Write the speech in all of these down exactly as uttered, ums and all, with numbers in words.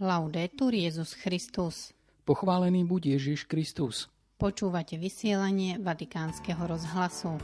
Laudetur Jesus Christus. Pochválený buď Ježiš Kristus. Počúvate vysielanie Vatikánskeho rozhlasu.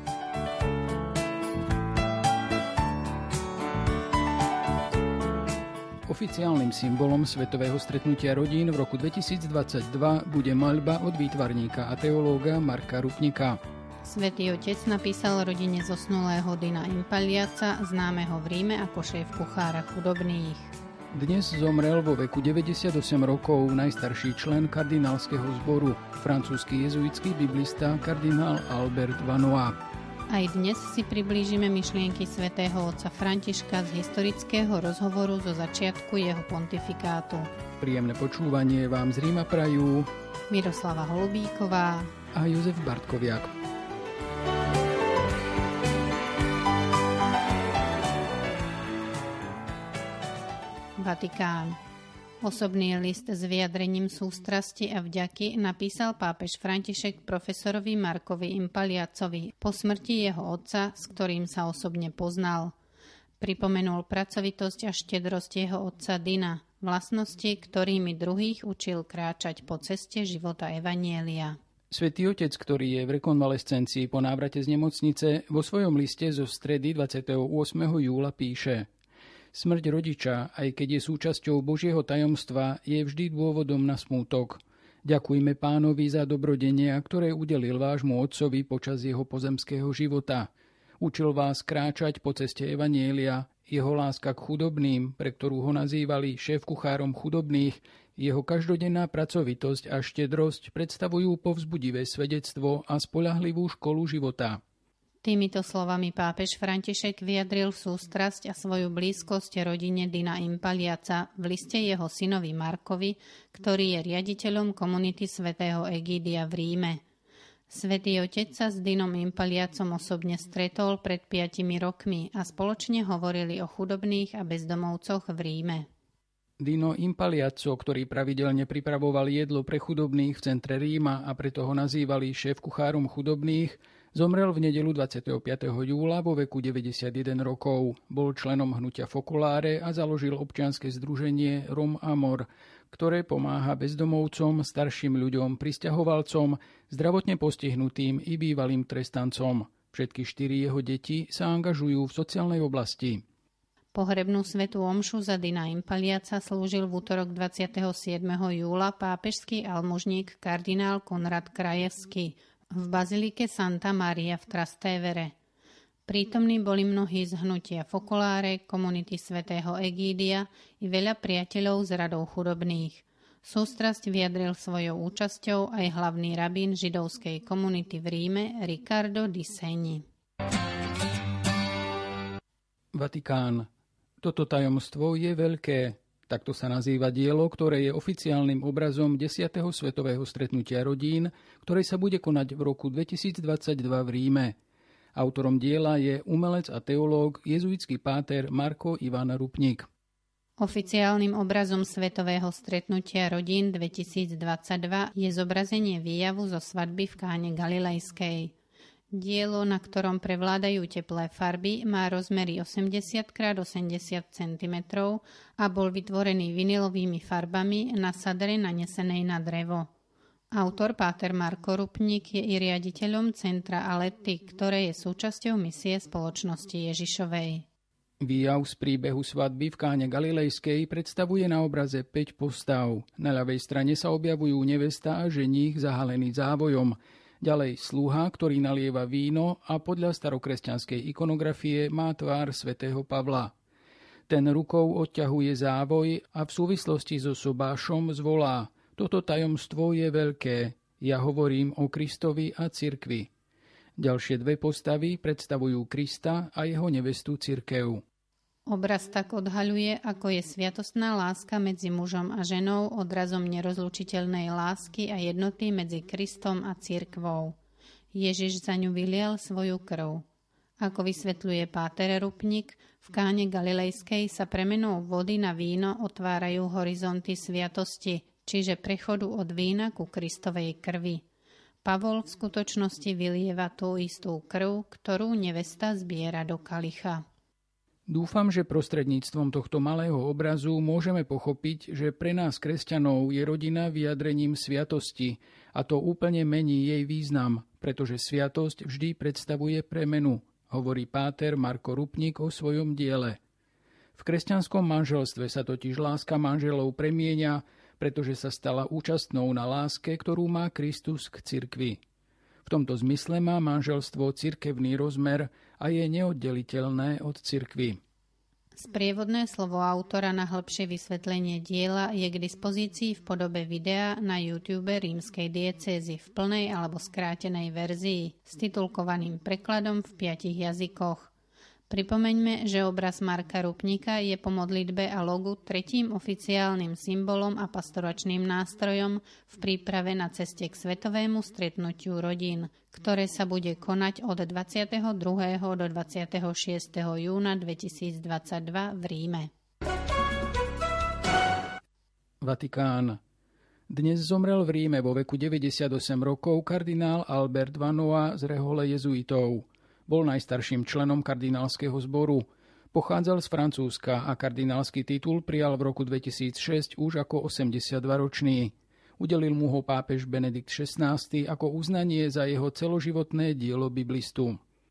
Oficiálnym symbolom Svetového stretnutia rodín v roku dvetisícdvadsaťdva bude maľba od výtvarníka a teológa Marka Rupnika. Svätý Otec napísal rodine zosnulého Dina Impaliaca, známeho v Ríme ako šéf kuchára chudobných. Dnes zomrel vo veku deväťdesiatosem rokov najstarší člen kardinálskeho zboru, francúzsky jezuitský biblista kardinál Albert Vanois. Aj dnes si priblížime myšlienky svätého otca Františka z historického rozhovoru zo začiatku jeho pontifikátu. Príjemné počúvanie vám z Ríma prajú Miroslava Holubíková a Jozef Bartkoviak. Vatikán. Osobný list s vyjadrením sústrasti a vďaky napísal pápež František profesorovi Markovi Impaliacovi po smrti jeho otca, s ktorým sa osobne poznal. Pripomenul pracovitosť a štedrosť jeho otca Dina, vlastnosti, ktorými druhých učil kráčať po ceste života evanjelia. Svätý Otec, ktorý je v rekonvalescencii po návrate z nemocnice, vo svojom liste zo stredy dvadsiateho ôsmeho júla píše: Smrť rodiča, aj keď je súčasťou Božieho tajomstva, je vždy dôvodom na smútok. Ďakujme Pánovi za dobrodenia, ktoré udelil vášmu otcovi počas jeho pozemského života. Učil vás kráčať po ceste evanjelia, jeho láska k chudobným, pre ktorú ho nazývali šéf-kuchárom chudobných, jeho každodenná pracovitosť a štedrosť predstavujú povzbudivé svedectvo a spoľahlivú školu života. Týmito slovami pápež František vyjadril sústrasť a svoju blízkosť rodine Dina Impaliaca v liste jeho synovi Markovi, ktorý je riaditeľom komunity svätého Egídia v Ríme. Svätý Otec sa s Dinom Impaliacom osobne stretol pred piatimi rokmi a spoločne hovorili o chudobných a bezdomovcoch v Ríme. Dino Impaliaco, ktorý pravidelne pripravoval jedlo pre chudobných v centre Ríma a preto ho nazývali šéf-kuchárom chudobných, zomrel v nedeľu dvadsiateho piateho júla vo veku deväťdesiatjeden rokov. Bol členom hnutia Focolare a založil občianske združenie Rom Amor, ktoré pomáha bezdomovcom, starším ľuďom, prisťahovalcom, zdravotne postihnutým i bývalým trestancom. Všetky štyri jeho deti sa angažujú v sociálnej oblasti. Pohrebnú svätú omšu za Dina Impaliaca slúžil v útorok dvadsiateho siedmeho júla pápežský almužník kardinál Konrad Krajewski v bazilike Santa Maria v Trastevere. Prítomní boli mnohí z hnutia Focolare, komunity svätého Egídia i veľa priateľov z radou chudobných. Sústrasť vyjadril svojou účasťou aj hlavný rabín židovskej komunity v Ríme Riccardo Di Segni. Vatikán. Toto tajomstvo je veľké. Takto sa nazýva dielo, ktoré je oficiálnym obrazom desiateho svetového stretnutia rodín, ktoré sa bude konať v roku dvetisícdvadsaťdva v Ríme. Autorom diela je umelec a teológ, jezuitský páter Marko Ivan Rupnik. Oficiálnym obrazom svetového stretnutia rodín dvetisícdvadsaťdva je zobrazenie výjavu zo svadby v Káne Galilejskej. Dielo, na ktorom prevládajú teplé farby, má rozmery osemdesiat krát osemdesiat centimetrov a bol vytvorený vinilovými farbami na sadre nanesenej na drevo. Autor páter Marko Rupnik je i riaditeľom centra Aletti, ktoré je súčasťou misie spoločnosti Ježišovej. Výjav z príbehu svadby v Káne Galilejskej predstavuje na obraze päť postav. Na ľavej strane sa objavujú nevesta a ženích zahalený závojom. Ďalej slúha, ktorý nalieva víno a podľa starokresťanskej ikonografie má tvár svätého Pavla. Ten rukou odťahuje závoj a v súvislosti so sobášom zvolá: Toto tajomstvo je veľké, ja hovorím o Kristovi a cirkvi. Ďalšie dve postavy predstavujú Krista a jeho nevestu cirkev. Obraz tak odhaľuje, ako je sviatostná láska medzi mužom a ženou odrazom nerozlučiteľnej lásky a jednoty medzi Kristom a cirkvou. Ježiš za ňu vylial svoju krv. Ako vysvetľuje páter Rupnik, v Káne Galilejskej sa premenou vody na víno otvárajú horizonty sviatosti, čiže prechodu od vína ku Kristovej krvi. Pavol v skutočnosti vylieva tú istú krv, ktorú nevesta zbiera do kalicha. Dúfam, že prostredníctvom tohto malého obrazu môžeme pochopiť, že pre nás kresťanov je rodina vyjadrením sviatosti a to úplne mení jej význam, pretože sviatosť vždy predstavuje premenu, hovorí páter Marko Rupnik o svojom diele. V kresťanskom manželstve sa totiž láska manželov premieňa, pretože sa stala účastnou na láske, ktorú má Kristus k cirkvi. V tomto zmysle má manželstvo cirkevný rozmer a je neoddeliteľné od cirkvi. Sprievodné slovo autora na hĺbšie vysvetlenie diela je k dispozícii v podobe videa na YouTube rímskej diecézy v plnej alebo skrátenej verzii s titulkovaným prekladom v piatich jazykoch. Pripomeňme, že obraz Marka Rupnika je po modlitbe a logu tretím oficiálnym symbolom a pastoračným nástrojom v príprave na ceste k svetovému stretnutiu rodín, ktoré sa bude konať od dvadsiateho druhého do dvadsiateho šiesteho júna dvetisícdvadsaťdva v Ríme. Vatikán. Dnes zomrel v Ríme vo veku deväťdesiatosem rokov kardinál Albert Vanoa z rehole jezuitov. Bol najstarším členom kardinálskeho zboru. Pochádzal z Francúzska a kardinálsky titul prijal v roku dvetisícšesť už ako osemdesiatdvaročný. Udelil mu ho pápež Benedikt šestnásty ako uznanie za jeho celoživotné dielo biblistu.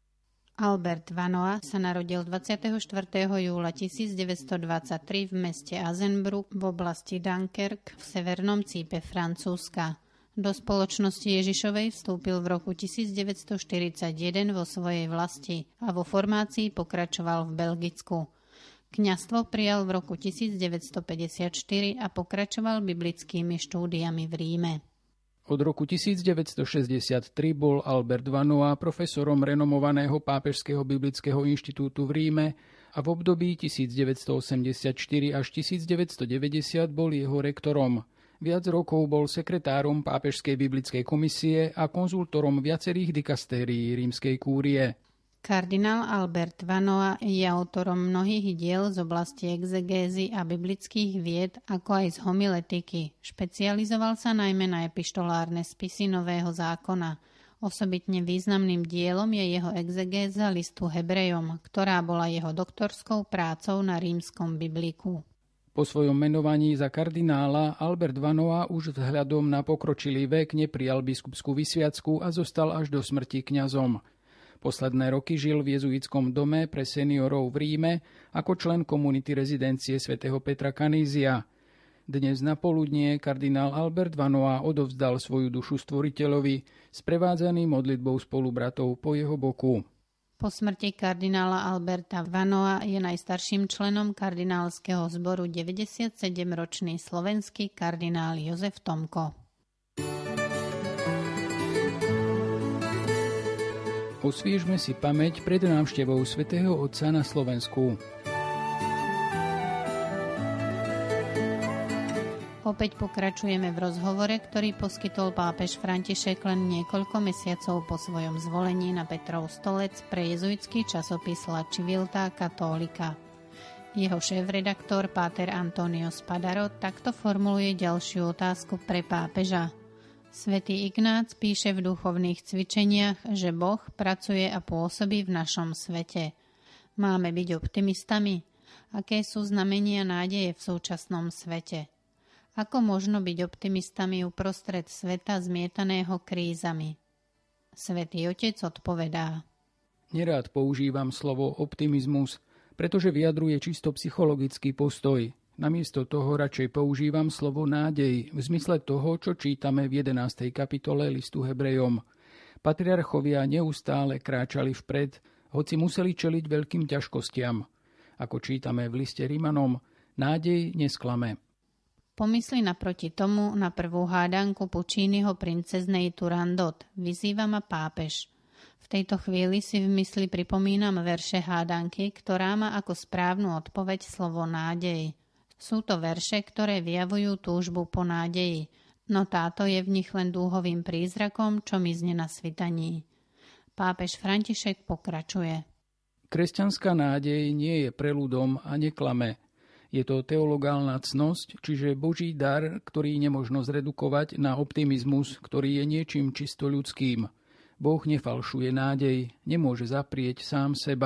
Albert Vanoa sa narodil dvadsiateho štvrtého júla tisícdeväťstodvadsaťtri v meste Azenbruck v oblasti Dunkerque v severnom cípe Francúzska. Do spoločnosti Ježišovej vstúpil v roku tisícdeväťstoštyridsaťjeden vo svojej vlasti a vo formácii pokračoval v Belgicku. Kňazstvo prijal v roku tisícdeväťstopäťdesiatštyri a pokračoval biblickými štúdiami v Ríme. Od roku tisícdeväťstošesťdesiattri bol Albert Vanoa profesorom renomovaného Pápežského biblického inštitútu v Ríme a v období tisícdeväťstoosemdesiatštyri až tisícdeväťstodeväťdesiat bol jeho rektorom. Viac rokov bol sekretárom Pápežskej biblickej komisie a konzultorom viacerých dikastérií rímskej kúrie. Kardinál Albert Vanoa je autorom mnohých diel z oblasti exegézy a biblických vied, ako aj z homiletiky. Špecializoval sa najmä na epištolárne spisy Nového zákona. Osobitne významným dielom je jeho exegéza listu Hebrejom, ktorá bola jeho doktorskou prácou na rímskom bibliku. Po svojom menovaní za kardinála Albert Vanoa už vzhľadom na pokročilý vek neprijal biskupskú vysviacku a zostal až do smrti kňazom. Posledné roky žil v jezuitskom dome pre seniorov v Ríme ako člen komunity rezidencie svätého Petra Canízia. Dnes na poludnie kardinál Albert Vanoa odovzdal svoju dušu Stvoriteľovi, sprevádzaný modlitbou spolubratov po jeho boku. Po smrti kardinála Alberta Vanoa je najstarším členom kardinálskeho zboru deväťdesiatsedemročný slovenský kardinál Jozef Tomko. Osviežme si pamäť pred návštevou svätého Otca na Slovensku. Opäť pokračujeme v rozhovore, ktorý poskytol pápež František len niekoľko mesiacov po svojom zvolení na Petrov stolec pre jezuitský časopis La Civiltà Cattolica. Jeho šéf-redaktor páter Antonio Spadaro takto formuluje ďalšiu otázku pre pápeža. Svätý Ignác píše v duchovných cvičeniach, že Boh pracuje a pôsobí v našom svete. Máme byť optimistami? Aké sú znamenia nádeje v súčasnom svete? Ako možno byť optimistami uprostred sveta zmietaného krízami? Svätý Otec odpovedá. Nerád používam slovo optimizmus, pretože vyjadruje čisto psychologický postoj. Namiesto toho radšej používam slovo nádej v zmysle toho, čo čítame v jedenástej kapitole listu Hebrejom. Patriarchovia neustále kráčali vpred, hoci museli čeliť veľkým ťažkostiam. Ako čítame v liste Rimanom, nádej nesklame. Pomysli naproti tomu na prvú hádanku Pucciniho princeznej Turandot. Vyzýva ma pápež. V tejto chvíli si v mysli pripomínam verše hádanky, ktorá má ako správnu odpoveď slovo nádej. Sú to verše, ktoré vyjavujú túžbu po nádeji, no táto je v nich len dúhovým prízrakom, čo mizne na svitaní. Pápež František pokračuje. Kresťanská nádej nie je preľudom a neklame. Je to teologálna cnosť, čiže Boží dar, ktorý nemožno zredukovať na optimizmus, ktorý je niečím čisto ľudským. Boh nefalšuje nádej, nemôže zaprieť sám seba.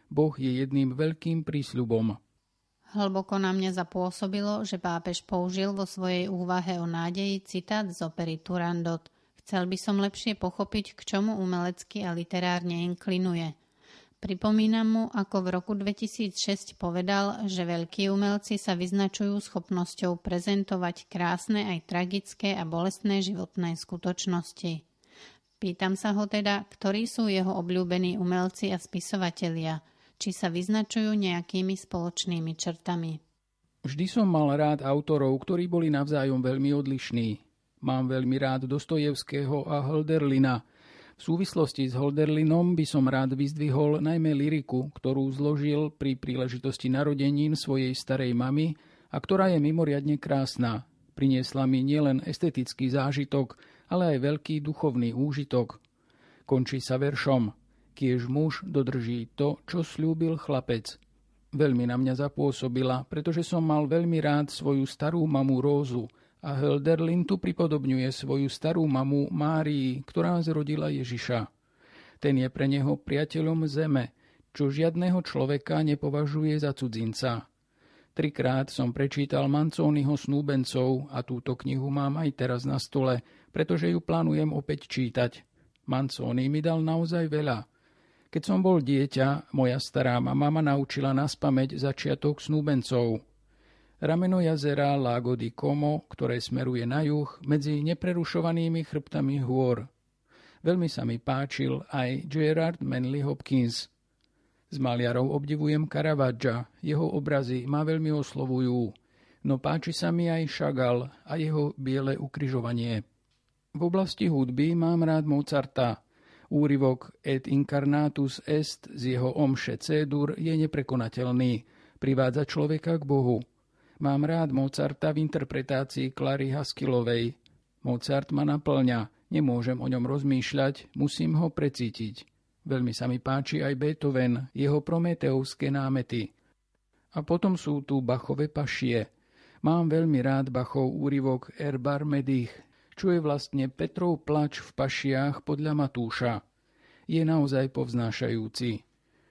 Boh je jedným veľkým prísľubom. Hlboko na mňa zapôsobilo, že pápež použil vo svojej úvahe o nádeji citát z opery Turandot. Chcel by som lepšie pochopiť, k čomu umelecky a literárne inklinuje. Pripomínam mu, ako v roku dvetisícšesť povedal, že veľkí umelci sa vyznačujú schopnosťou prezentovať krásne aj tragické a bolestné životné skutočnosti. Pýtam sa ho teda, ktorí sú jeho obľúbení umelci a spisovatelia, či sa vyznačujú nejakými spoločnými črtami. Vždy som mal rád autorov, ktorí boli navzájom veľmi odlišní. Mám veľmi rád Dostojevského a Hölderlina. V súvislosti s Hölderlinom by som rád vyzdvihol najmä lyriku, ktorú zložil pri príležitosti narodenín svojej starej mamy a ktorá je mimoriadne krásna. Priniesla mi nielen estetický zážitok, ale aj veľký duchovný úžitok. Končí sa veršom: Kiež muž dodrží to, čo sľúbil chlapec. Veľmi na mňa zapôsobila, pretože som mal veľmi rád svoju starú mamu Rózu a Hölderlin tu pripodobňuje svoju starú mamu Márii, ktorá zrodila Ježiša. Ten je pre neho priateľom zeme, čo žiadneho človeka nepovažuje za cudzinca. Trikrát som prečítal Manzoniho Snúbencov a túto knihu mám aj teraz na stole, pretože ju plánujem opäť čítať. Manzoni mi dal naozaj veľa. Keď som bol dieťa, moja stará mama ma naučila naspamäť začiatok Snúbencov. Rameno jazera Lago di Como, ktoré smeruje na juh medzi neprerušovanými chrbtami hôr. Veľmi sa mi páčil aj Gerard Manley Hopkins. Z maliarov obdivujem Caravaggia, jeho obrazy ma veľmi oslovujú, no páči sa mi aj Chagall a jeho biele ukrižovanie. V oblasti hudby mám rád Mozarta. Úryvok Et incarnatus est z jeho omše C-dur je neprekonateľný, privádza človeka k Bohu. Mám rád Mozarta v interpretácii Clary Haskillovej. Mozart ma naplňa, nemôžem o ňom rozmýšľať, musím ho precítiť. Veľmi sa mi páči aj Beethoven, jeho prometeovské námety. A potom sú tu Bachove pašie. Mám veľmi rád Bachov úryvok Erbar Medich, čo je vlastne Petrov plač v pašiach podľa Matúša. Je naozaj povznášajúci.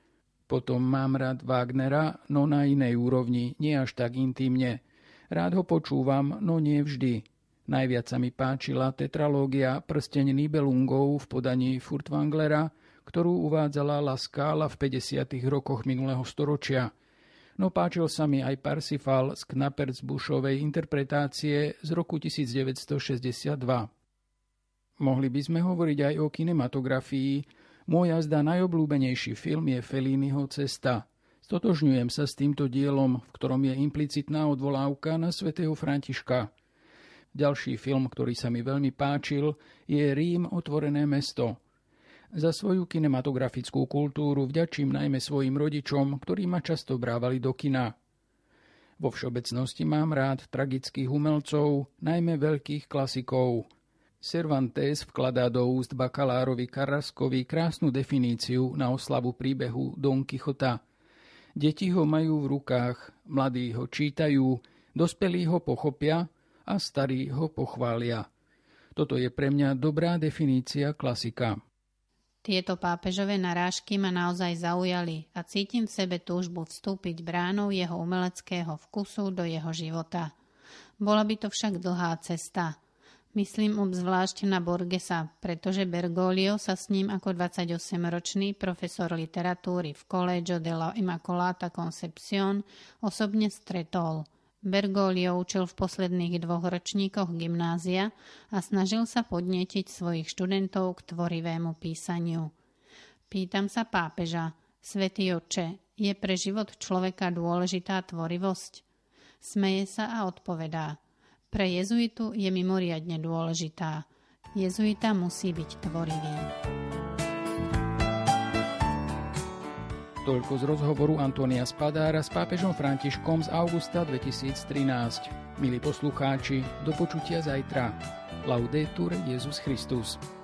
Potom mám rád Wagnera, no na inej úrovni, nie až tak intimne. Rád ho počúvam, no nie vždy. Najviac sa mi páčila tetralógia Prsteň Nibelungov v podaní Furtwänglera, ktorú uvádzala La Scala v päťdesiatych rokoch minulého storočia. No páčil sa mi aj Parsifal z Knappertsbuschovej interpretácie z roku devätnásťstošesťdesiatdva. Mohli by sme hovoriť aj o kinematografii. Môj jazda najobľúbenejší film je Felliniho Cesta. Stotožňujem sa s týmto dielom, v ktorom je implicitná odvolávka na svätého Františka. Ďalší film, ktorý sa mi veľmi páčil, je Rím, otvorené mesto. Za svoju kinematografickú kultúru vďačím najmä svojim rodičom, ktorí ma často brávali do kina. Vo všeobecnosti mám rád tragických umelcov, najmä veľkých klasikov. Cervantes vkladá do úst bakalárovi Carrascovi krásnu definíciu na oslavu príbehu Don Quixota. Deti ho majú v rukách, mladí ho čítajú, dospelí ho pochopia a starí ho pochvália. Toto je pre mňa dobrá definícia klasika. Tieto pápežové narážky ma naozaj zaujali a cítim v sebe túžbu vstúpiť bránou jeho umeleckého vkusu do jeho života. Bola by to však dlhá cesta. Myslím obzvlášť na Borgesa, pretože Bergoglio sa s ním ako dvadsaťosemročný profesor literatúry v Collegio della Immacolata Concepción osobne stretol. Bergoglio učil v posledných dvoch ročníkoch gymnázia a snažil sa podnietiť svojich študentov k tvorivému písaniu. Pýtam sa pápeža: Svätý Otče, je pre život človeka dôležitá tvorivosť? Smeje sa a odpovedá: pre jezuitu je mimoriadne dôležitá. Jezuita musí byť tvorivý. Toľko z rozhovoru Antónia Spadára s pápežom Františkom z augusta dvetisíctrinásť. Milí poslucháči, do počutia zajtra. Laudetur Jesus Christus.